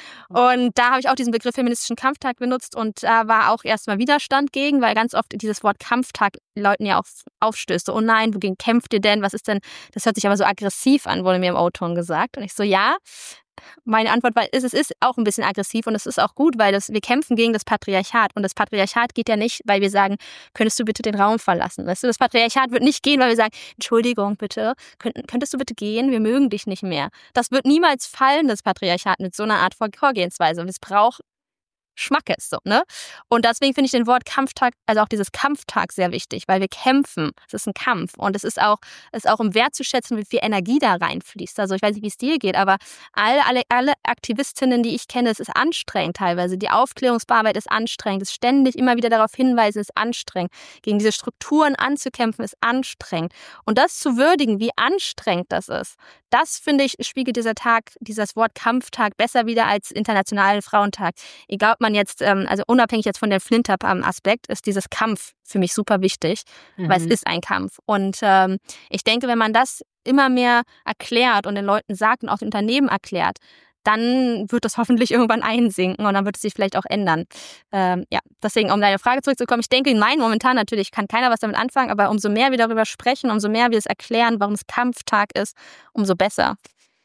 Und da habe ich auch diesen Begriff feministischen Kampftag benutzt und da war auch erstmal Widerstand gegen, weil ganz oft dieses Wort Kampftag Leuten ja auch aufstößt. So, oh nein, wogegen kämpft ihr denn? Was ist denn? Das hört sich aber so aggressiv an, wurde mir im O-Ton gesagt. Und ich so, ja. Meine Antwort war, es ist auch ein bisschen aggressiv und es ist auch gut, weil das, wir kämpfen gegen das Patriarchat. Und das Patriarchat geht ja nicht, weil wir sagen, könntest du bitte den Raum verlassen? Weißt du, das Patriarchat wird nicht gehen, weil wir sagen, Entschuldigung bitte, könnt, könntest du bitte gehen? Wir mögen dich nicht mehr. Das wird niemals fallen, das Patriarchat, mit so einer Art Vorgehensweise. Und es braucht Schmackes, so, ne? Und deswegen finde ich den Wort Kampftag, also auch dieses Kampftag sehr wichtig, weil wir kämpfen. Es ist ein Kampf und es ist auch, es ist auch um wertzuschätzen, wie viel Energie da reinfließt. Also ich weiß nicht, wie es dir geht, aber alle, alle, alle Aktivistinnen, die ich kenne, es ist anstrengend teilweise. Die Aufklärungsarbeit ist anstrengend. Es ständig immer wieder darauf hinweisen, ist anstrengend. Gegen diese Strukturen anzukämpfen, ist anstrengend. Und das zu würdigen, wie anstrengend das ist, das, finde ich, spiegelt dieser Tag, dieses Wort Kampftag besser wieder als Internationalen Frauentag. Egal, ob man jetzt, also unabhängig jetzt von dem Flinter-Aspekt, ist dieses Kampf für mich super wichtig, mhm. weil es ist ein Kampf. Und ähm, ich denke, wenn man das immer mehr erklärt und den Leuten sagt und auch den Unternehmen erklärt, dann wird das hoffentlich irgendwann einsinken und dann wird es sich vielleicht auch ändern. Ähm, ja, deswegen, um deine Frage zurückzukommen, ich denke, nein, momentan natürlich kann keiner was damit anfangen, aber umso mehr wir darüber sprechen, umso mehr wir es erklären, warum es Kampftag ist, umso besser.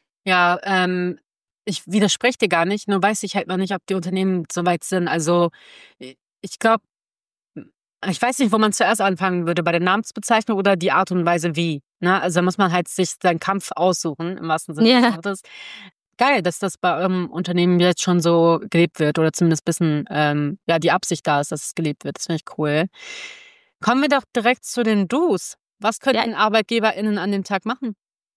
Ja, ähm, ich widerspreche dir gar nicht, nur weiß ich halt noch nicht, ob die Unternehmen so weit sind. Also ich glaube, ich weiß nicht, wo man zuerst anfangen würde, bei der Namensbezeichnung oder die Art und Weise wie. Ne? Also muss man halt sich seinen Kampf aussuchen, im wahrsten Sinne des Wortes. Geil, dass das bei eurem Unternehmen jetzt schon so gelebt wird oder zumindest ein bisschen ähm, ja, die Absicht da ist, dass es gelebt wird. Das finde ich cool. Kommen wir doch direkt zu den Do's. Was könnten ja. ArbeitgeberInnen an dem Tag machen?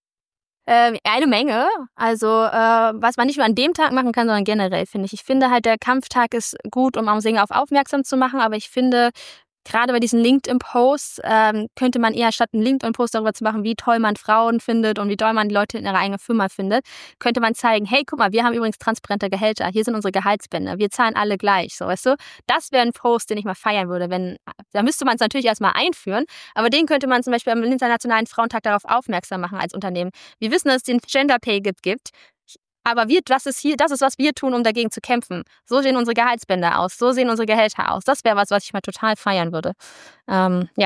Äh, eine Menge. Also äh, was man nicht nur an dem Tag machen kann, sondern generell, finde ich. Ich finde halt, der Kampftag ist gut, um am Dinge auf aufmerksam zu machen, aber ich finde, gerade bei diesen LinkedIn-Posts ähm, könnte man eher statt einen LinkedIn-Post darüber zu machen, wie toll man Frauen findet und wie toll man die Leute in ihrer eigenen Firma findet, könnte man zeigen, hey, guck mal, wir haben übrigens transparente Gehälter, hier sind unsere Gehaltsbänder, wir zahlen alle gleich, so, weißt du? Das wäre ein Post, den ich mal feiern würde, wenn, da müsste man es natürlich erstmal einführen, aber den könnte man zum Beispiel am Internationalen Frauentag darauf aufmerksam machen als Unternehmen. Wir wissen, dass es den Gender Pay Gap gibt, aber wir, das ist hier, das ist, was wir tun, um dagegen zu kämpfen. So sehen unsere Gehaltsbänder aus, so sehen unsere Gehälter aus. Das wäre was, was ich mal total feiern würde. Ähm, ja.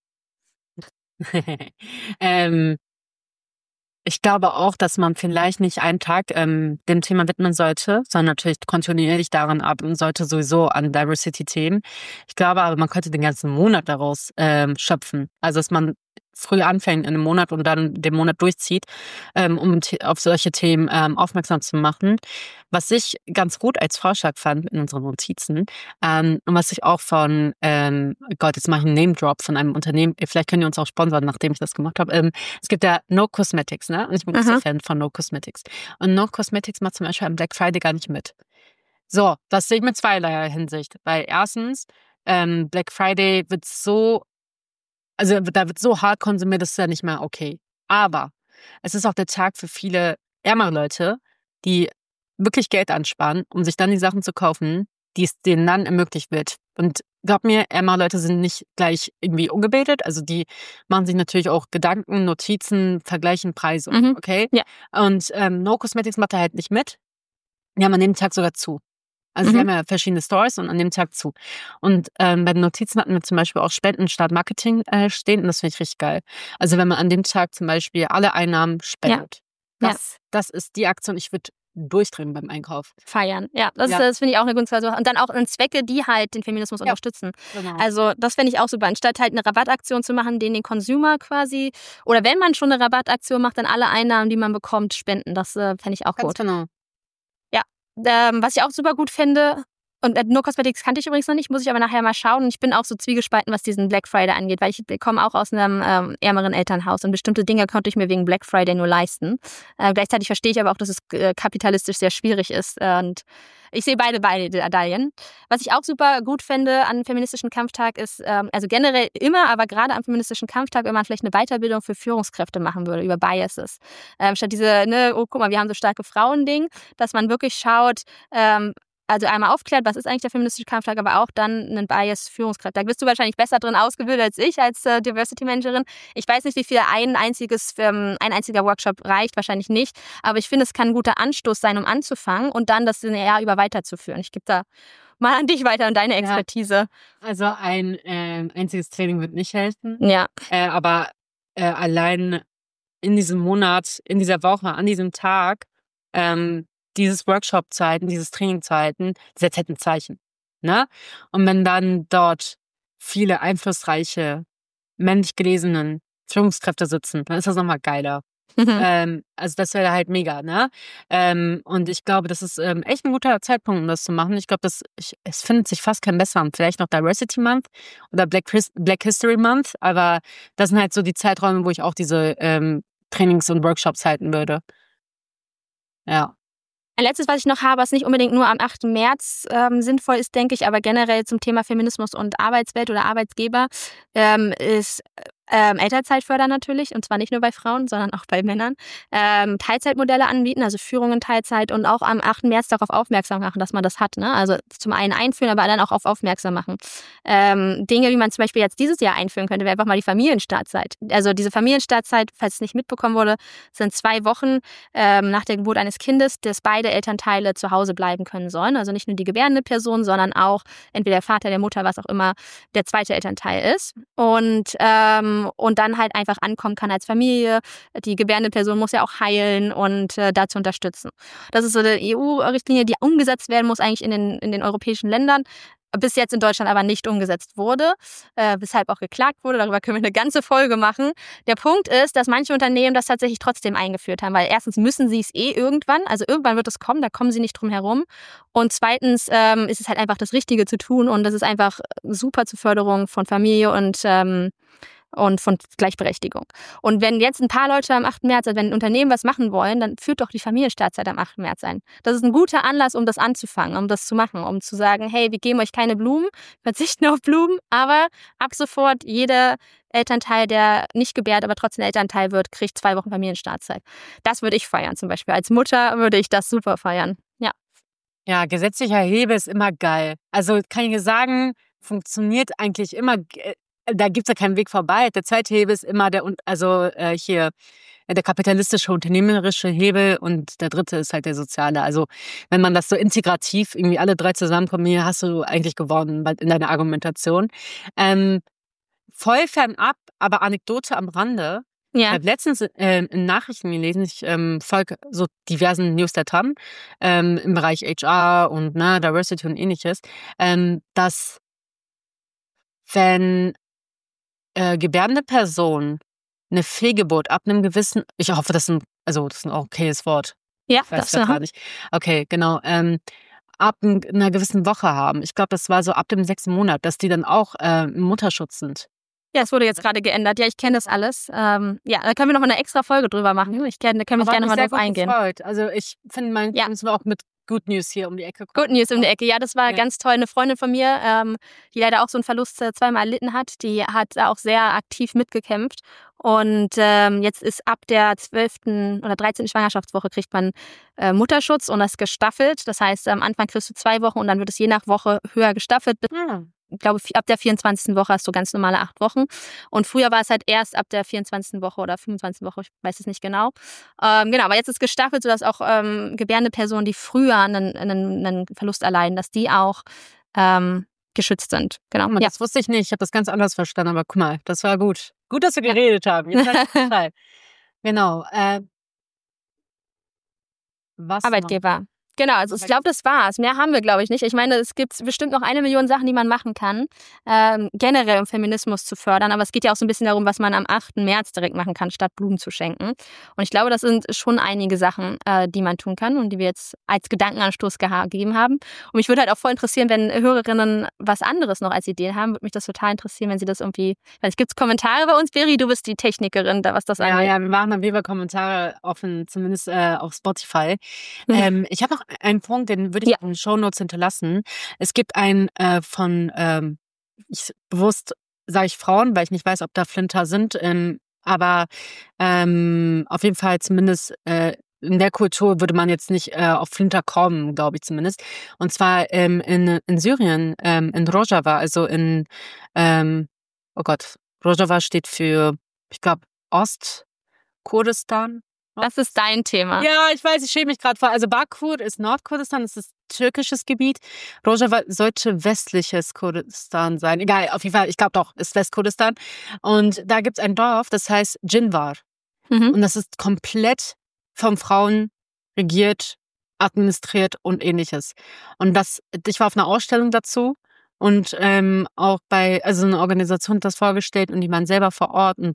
ähm, ich glaube auch, dass man vielleicht nicht einen Tag ähm, dem Thema widmen sollte, sondern natürlich kontinuierlich daran arbeiten sollte, sowieso an Diversity-Themen. Ich glaube aber, man könnte den ganzen Monat daraus ähm, schöpfen. Also, dass man früh anfängt in einem Monat und dann den Monat durchzieht, ähm, um t- auf solche Themen ähm, aufmerksam zu machen. Was ich ganz gut als Vorschlag fand in unseren Notizen ähm, und was ich auch von, ähm, Gott, jetzt mache ich einen Name-Drop von einem Unternehmen, vielleicht können die uns auch sponsern, nachdem ich das gemacht habe. Ähm, es gibt ja No Cosmetics, ne? Und ich bin großer Mhm. Fan von No Cosmetics. Und No Cosmetics macht zum Beispiel am Black Friday gar nicht mit. So, das sehe ich mit zweierlei Hinsicht. Weil erstens, ähm, Black Friday wird so Also da wird so hart konsumiert, das ist ja nicht mehr okay. Aber es ist auch der Tag für viele ärmere Leute, die wirklich Geld ansparen, um sich dann die Sachen zu kaufen, die es denen dann ermöglicht wird. Und glaub mir, ärmere Leute sind nicht gleich irgendwie ungebildet. Also die machen sich natürlich auch Gedanken, Notizen, vergleichen Preise, Mhm. okay? Ja. Und ähm, No Cosmetics macht da halt nicht mit. Die haben an dem Tag sogar zu. Also Mhm. die haben ja verschiedene Stores und an dem Tag zu. Und ähm, bei den Notizen hatten wir zum Beispiel auch Spenden statt Marketing äh, stehen und das finde ich richtig geil. Also wenn man an dem Tag zum Beispiel alle Einnahmen spendet. Ja. Das, das ist die Aktion. Ich würde durchdrehen beim Einkauf. Feiern. Ja, das, Ja. ist- das finde ich auch eine gute Sache. Und dann auch in Zwecke, die halt den Feminismus Ja. unterstützen. Genau. Also das fände ich auch super. Anstatt halt eine Rabattaktion zu machen, den den Consumer quasi, oder wenn man schon eine Rabattaktion macht, dann alle Einnahmen, die man bekommt, spenden. Das äh, fände ich auch Ganz gut. genau. Ähm, was ich auch super gut finde, und äh, No Cosmetics kannte ich übrigens noch nicht, muss ich aber nachher mal schauen. Und ich bin auch so zwiegespalten, was diesen Black Friday angeht, weil ich komme auch aus einem ähm, ärmeren Elternhaus und bestimmte Dinge konnte ich mir wegen Black Friday nur leisten. Äh, gleichzeitig verstehe ich aber auch, dass es äh, kapitalistisch sehr schwierig ist. Äh, und ich sehe beide Medaillen. Was ich auch super gut finde an feministischen Kampftag ist, ähm, also generell immer, aber gerade am feministischen Kampftag, wenn man vielleicht eine Weiterbildung für Führungskräfte machen würde über Biases. Ähm, statt diese, ne, oh guck mal, wir haben so starke Frauen-Ding, dass man wirklich schaut, ähm, also einmal aufklärt, was ist eigentlich der feministische Kampftag, aber auch dann einen Bias Führungskräfte. Da bist du wahrscheinlich besser drin ausgebildet als ich als äh, Diversity Managerin. Ich weiß nicht, wie viel ein einziges ähm, ein einziger Workshop reicht, wahrscheinlich nicht. Aber ich finde, es kann ein guter Anstoß sein, um anzufangen und dann das ein Jahr über weiterzuführen. Ich gebe da mal an dich weiter und deine Expertise. Ja. Also ein äh, einziges Training wird nicht helfen. Ja. Äh, aber äh, allein in diesem Monat, in dieser Woche, an diesem Tag, ähm, dieses Workshop-Zeiten, dieses Training-Zeiten, setzt halt ein Zeichen. Ne? Und wenn dann dort viele einflussreiche, männlich gelesenen Führungskräfte sitzen, dann ist das nochmal geiler. Mhm. Ähm, also das wäre halt mega, ne? Ähm, und ich glaube, das ist ähm, echt ein guter Zeitpunkt, um das zu machen. Ich glaube, das ich, es findet sich fast kein besseren. Vielleicht noch Diversity Month oder Black, His- Black History Month, aber das sind halt so die Zeiträume, wo ich auch diese ähm, Trainings und Workshops halten würde. Ja. Ein letztes, was ich noch habe, was nicht unbedingt nur am achten März ähm, sinnvoll ist, denke ich, aber generell zum Thema Feminismus und Arbeitswelt oder Arbeitgeber, ähm, ist ähm, Elternzeit fördern natürlich, und zwar nicht nur bei Frauen, sondern auch bei Männern. Ähm, Teilzeitmodelle anbieten, also Führung in Teilzeit, und auch am achten März darauf aufmerksam machen, dass man das hat. Ne? Also zum einen einführen, aber dann auch auf aufmerksam machen. Ähm, Dinge, wie man zum Beispiel jetzt dieses Jahr einführen könnte, wäre einfach mal die Familienstartzeit. Also diese Familienstartzeit, falls es nicht mitbekommen wurde, sind zwei Wochen ähm, nach der Geburt eines Kindes, dass beide Elternteile zu Hause bleiben können sollen. Also nicht nur die gebärende Person, sondern auch entweder der Vater, der Mutter, was auch immer der zweite Elternteil ist. Und ähm, und dann halt einfach ankommen kann als Familie. Die gebärende Person muss ja auch heilen und äh, dazu unterstützen. Das ist so eine E U-Richtlinie, die umgesetzt werden muss eigentlich in den, in den europäischen Ländern. Bis jetzt in Deutschland aber nicht umgesetzt wurde, äh, weshalb auch geklagt wurde. Darüber können wir eine ganze Folge machen. Der Punkt ist, dass manche Unternehmen das tatsächlich trotzdem eingeführt haben, weil erstens müssen sie es eh irgendwann, also irgendwann wird es kommen, da kommen sie nicht drum herum. Und zweitens ähm, ist es halt einfach das Richtige zu tun, und das ist einfach super zur Förderung von Familie und ähm, und von Gleichberechtigung. Und wenn jetzt ein paar Leute am achten März, also wenn ein Unternehmen was machen wollen, dann führt doch die Familienstartzeit am achten März ein. Das ist ein guter Anlass, um das anzufangen, um das zu machen, um zu sagen, hey, wir geben euch keine Blumen, verzichten auf Blumen, aber ab sofort jeder Elternteil, der nicht gebärt, aber trotzdem Elternteil wird, kriegt zwei Wochen Familienstartzeit. Das würde ich feiern zum Beispiel. Als Mutter würde ich das super feiern. Ja. Ja, gesetzlicher Hebel ist immer geil. Also kann ich dir sagen, funktioniert eigentlich immer. Äh, Da gibt es ja keinen Weg vorbei. Der zweite Hebel ist immer der, also äh, hier der kapitalistische, unternehmerische Hebel, und der dritte ist halt der soziale. Also wenn man das so integrativ irgendwie alle drei zusammenkommt, hier hast du eigentlich gewonnen in deiner Argumentation. Ähm, voll fernab, aber Anekdote am Rande. Ja. Ich habe letztens äh, in Nachrichten gelesen, ich ähm, folge so diversen Newslettern ähm, im Bereich H R und ne, Diversity und ähnliches, ähm, dass wenn äh, gebärende Person eine Fehlgeburt ab einem gewissen, ich hoffe, das ist ein, also das ist ein okayes Wort. Ja, ich weiß das grad gar nicht. Okay, genau. Ähm, ab ein, einer gewissen Woche haben. Ich glaube, das war so ab dem sechsten Monat, dass die dann auch äh, im Mutterschutz sind. Ja, es wurde jetzt gerade geändert. Ja, ich kenne das alles. Ähm, ja, da können wir noch mal eine extra Folge drüber machen. Ich kenn, da können wir gerne mal drauf eingehen. Gefreut. Also ich finde, mein ja. müssen wir auch mit Good News hier um die Ecke kommt. Good News um die Ecke, ja, das war Ja. ganz toll. Eine Freundin von mir, ähm, die leider auch so einen Verlust äh, zweimal erlitten hat, die hat da auch sehr aktiv mitgekämpft. Und ähm, jetzt ist ab der zwölften oder dreizehnten Schwangerschaftswoche kriegt man äh, Mutterschutz und das ist gestaffelt. Das heißt, am Anfang kriegst du zwei Wochen und dann wird es je nach Woche höher gestaffelt. Ja. Ich glaube, ab der vierundzwanzigsten Woche hast du ganz normale acht Wochen. Und früher war es halt erst ab der vierundzwanzigsten Woche oder fünfundzwanzigsten Woche, ich weiß es nicht genau. Ähm, genau, aber jetzt ist gestaffelt, sodass auch ähm, gebärende Personen, die früher einen, einen, einen Verlust erleiden, dass die auch ähm, geschützt sind. Genau. Guck mal, Ja. das wusste ich nicht. Ich habe das ganz anders verstanden, aber guck mal, das war gut. Gut, dass wir geredet haben. Jetzt weiß ich Bescheid. Genau. Äh, was noch? Arbeitgeber. Genau, also ich glaube, das war's. Mehr haben wir, glaube ich, nicht. Ich meine, es gibt bestimmt noch eine Million Sachen, die man machen kann, ähm, generell um Feminismus zu fördern. Aber es geht ja auch so ein bisschen darum, was man am achten März direkt machen kann, statt Blumen zu schenken. Und ich glaube, das sind schon einige Sachen, äh, die man tun kann und die wir jetzt als Gedankenanstoß geha- gegeben haben. Und mich würde halt auch voll interessieren, wenn Hörerinnen was anderes noch als Ideen haben, würde mich das total interessieren, wenn sie das irgendwie... Es gibt Kommentare bei uns, Beri, du bist die Technikerin, da was das Ja, angeht. ja, wir machen dann wieder Kommentare offen, zumindest äh, auf Spotify. ähm, ich habe noch einen Punkt, den würde ich Ja. in den Shownotes hinterlassen. Es gibt einen äh, von, ähm, ich, bewusst sage ich Frauen, weil ich nicht weiß, ob da Flinter sind, ähm, aber ähm, auf jeden Fall zumindest äh, in der Kultur würde man jetzt nicht äh, auf Flinter kommen, glaube ich zumindest. Und zwar ähm, in, in Syrien, ähm, in Rojava, also in, ähm, oh Gott, Rojava steht für, ich glaube, Ostkurdistan. Das ist dein Thema. Ja, ich weiß, ich schäme mich gerade vor. Also Bakur ist Nordkurdistan, das ist türkisches Gebiet. Rojava sollte westliches Kurdistan sein. Egal, auf jeden Fall, ich glaube doch, ist Westkurdistan. Und da gibt's ein Dorf, das heißt Jinvar. Mhm. Und das ist komplett von Frauen regiert, administriert und ähnliches. Und das, ich war auf einer Ausstellung dazu und ähm, auch bei, also eine Organisation hat das vorgestellt und die waren selber vor Ort und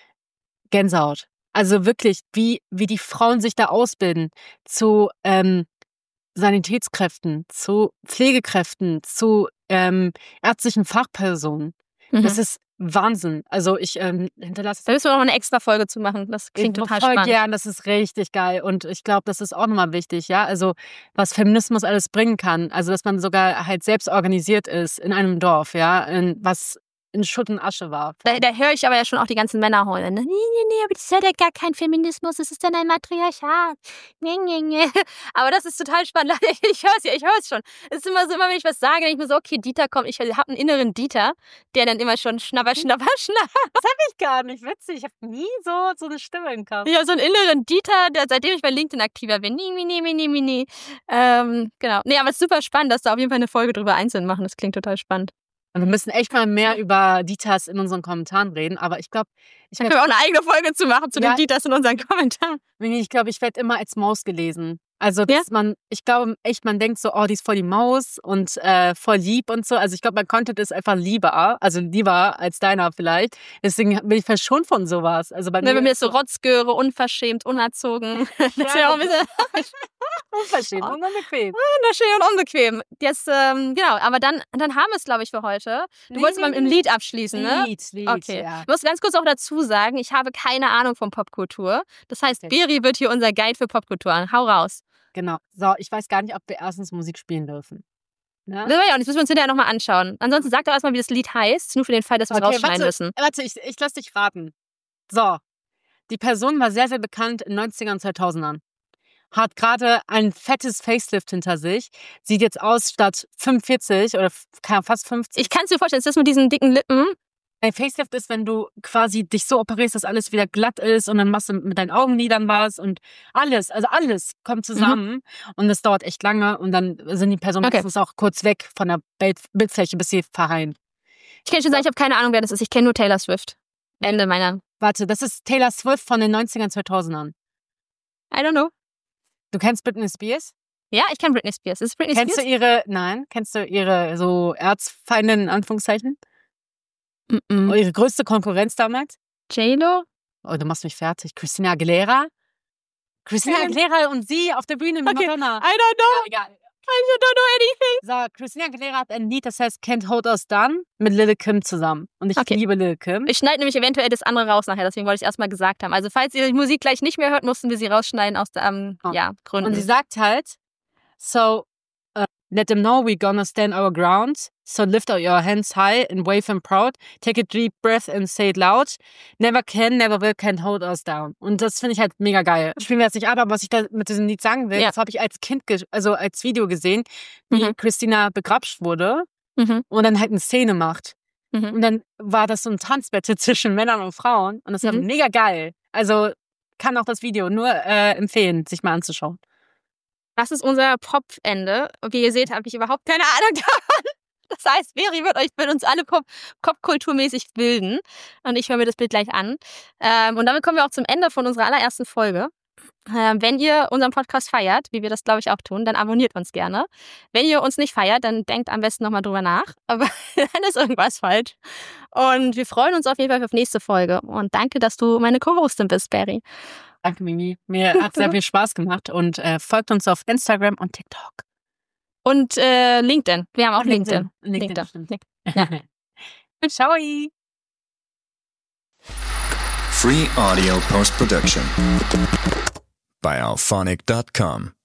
Gänsehaut. Also wirklich, wie, wie die Frauen sich da ausbilden zu ähm, Sanitätskräften, zu Pflegekräften, zu ähm, ärztlichen Fachpersonen. Mhm. Das ist Wahnsinn. Also ich ähm, hinterlasse Da müssen wir noch eine extra Folge zu machen. Das klingt ich total voll spannend. gern, das ist richtig geil. Und ich glaube, das ist auch nochmal wichtig, ja. Also was Feminismus alles bringen kann. Also dass man sogar halt selbst organisiert ist in einem Dorf, ja, in, was in Schutt und Asche war. Da, da höre ich aber ja schon auch die ganzen Männer heulen. Nee, nee, nee, aber das ist ja gar kein Feminismus, das ist dann ein Matriarchat. Nee, nee, nee. Aber das ist total spannend. Ich höre es ja, ich höre es schon. Es ist immer so, immer wenn ich was sage, denke ich mir so, okay, Dieter kommt. Ich habe einen inneren Dieter, der dann immer schon schnapper, schnapper, schnapper. Das habe ich gar nicht. Witzig, ich habe nie so, so eine Stimme im Kopf. Ich habe so einen inneren Dieter, der, seitdem ich bei LinkedIn aktiver bin. Nee, nee, nee, nee, nee, nee. Ähm, genau. Nee, aber es ist super spannend, dass da auf jeden Fall eine Folge drüber einzeln machen. Das klingt total spannend. Und wir müssen echt mal mehr über Ditas in unseren Kommentaren reden. Aber ich glaube, ich Da können wir auch eine eigene Folge zu machen, zu Ja. den Dieters in unseren Kommentaren. Ich glaube, ich werde immer als Maus gelesen. Also, dass Ja? man, ich glaube echt, man denkt so, oh, die ist voll die Maus und äh, voll lieb und so. Also, ich glaube, mein Content ist einfach lieber, also lieber als deiner vielleicht. Deswegen bin ich verschont von sowas. Also, bei Ne, mir, bei mir ist so Rotzgöre, unverschämt, unerzogen. Das ist ja auch ein bisschen unverschämt und unbequem. wunderschön und unbequem. Jetzt, ähm, genau, aber dann, dann haben wir es, glaube ich, für heute. Du Nee, wolltest nee, mal im nee. Lied abschließen, ne? Lied, Lied, Okay. ja. Ich muss ganz kurz auch dazu sagen, ich habe keine Ahnung von Popkultur. Das heißt, Okay. Beri wird hier unser Guide für Popkultur. Hau raus. Genau. So, ich weiß gar nicht, ob wir erstens Musik spielen dürfen. Ne? Das will ich auch nicht. Das müssen wir uns hinterher nochmal anschauen. Ansonsten sag doch erstmal, wie das Lied heißt. Nur für den Fall, dass wir es Okay, rausschneiden warte, müssen. warte, ich, ich lass dich raten. So, die Person war sehr, sehr bekannt in den neunzigern und zweitausendern. Hat gerade ein fettes Facelift hinter sich. Sieht jetzt aus statt fünfundvierzig oder f- keine- fast fünfzig. Ich kann es mir vorstellen, ist das mit diesen dicken Lippen? Ein Facelift ist, wenn du quasi dich so operierst, dass alles wieder glatt ist und dann machst du mit deinen Augenlidern was und alles, also alles kommt zusammen und das dauert echt lange und dann sind die Personen Okay. meistens auch kurz weg von der Bild Bildfläche, bis sie verheilen. Ich kann schon sagen, ich habe keine Ahnung, wer das ist. Ich kenne nur Taylor Swift. Ende meiner. Warte, das ist Taylor Swift von den neunzigern, zweitausendern. I don't know. Du kennst Britney Spears? Ja, ich kenne Britney Spears. Ist es Britney Kennst Spears? du ihre, nein, kennst du ihre so Erzfeindin in Anführungszeichen? Mm-mm. Oder ihre größte Konkurrenz damals? J-Lo? Oh, du machst mich fertig. Christina Aguilera? Christina Kenn- Aguilera und sie auf der Bühne mit Okay. Madonna. I don't know. Ja, egal. I don't know anything. So, Christina Aguilera hat ein Lied, das heißt Can't Hold Us Down mit Lil' Kim zusammen. Und ich Okay. liebe Lil' Kim. Ich schneide nämlich eventuell das andere raus nachher, deswegen wollte ich es erstmal gesagt haben. Also falls ihr die Musik gleich nicht mehr hört, mussten wir sie rausschneiden aus ähm, Oh. ja, Gründen. Und sie sagt halt, So uh, let them know we're gonna stand our ground. So lift out your hands high and wave them proud. Take a deep breath and say it loud. Never can, never will, can hold us down. Und das finde ich halt mega geil. Spielen wir jetzt nicht ab, aber was ich da mit diesem Lied sagen will, Ja. das habe ich als Kind, ge- also als Video gesehen, wie Mhm. Christina begrapscht wurde Mhm. und dann halt eine Szene macht. Mhm. Und dann war das so ein Tanzbattle zwischen Männern und Frauen und das war Mhm. mega geil. Also kann auch das Video nur äh, empfehlen, sich mal anzuschauen. Das ist unser Pop-Ende. Wie ihr seht, habe ich überhaupt keine Ahnung davon. Das heißt, Veri wird euch mit uns alle Pop- popkulturmäßig bilden. Und ich höre mir das Bild gleich an. Ähm, und damit kommen wir auch zum Ende von unserer allerersten Folge. Ähm, wenn ihr unseren Podcast feiert, wie wir das, glaube ich, auch tun, dann abonniert uns gerne. Wenn ihr uns nicht feiert, dann denkt am besten nochmal drüber nach. Aber dann ist irgendwas falsch. Und wir freuen uns auf jeden Fall auf nächste Folge. Und danke, dass du meine Co-Hostin bist, Berry. Danke, Mimi. Mir hat sehr viel Spaß gemacht und äh, folgt uns auf Instagram und TikTok. Und äh, LinkedIn. Wir haben auch LinkedIn. LinkedIn, stimmt. LinkedIn. Ciao. Free audio post-production by alphonic dot com.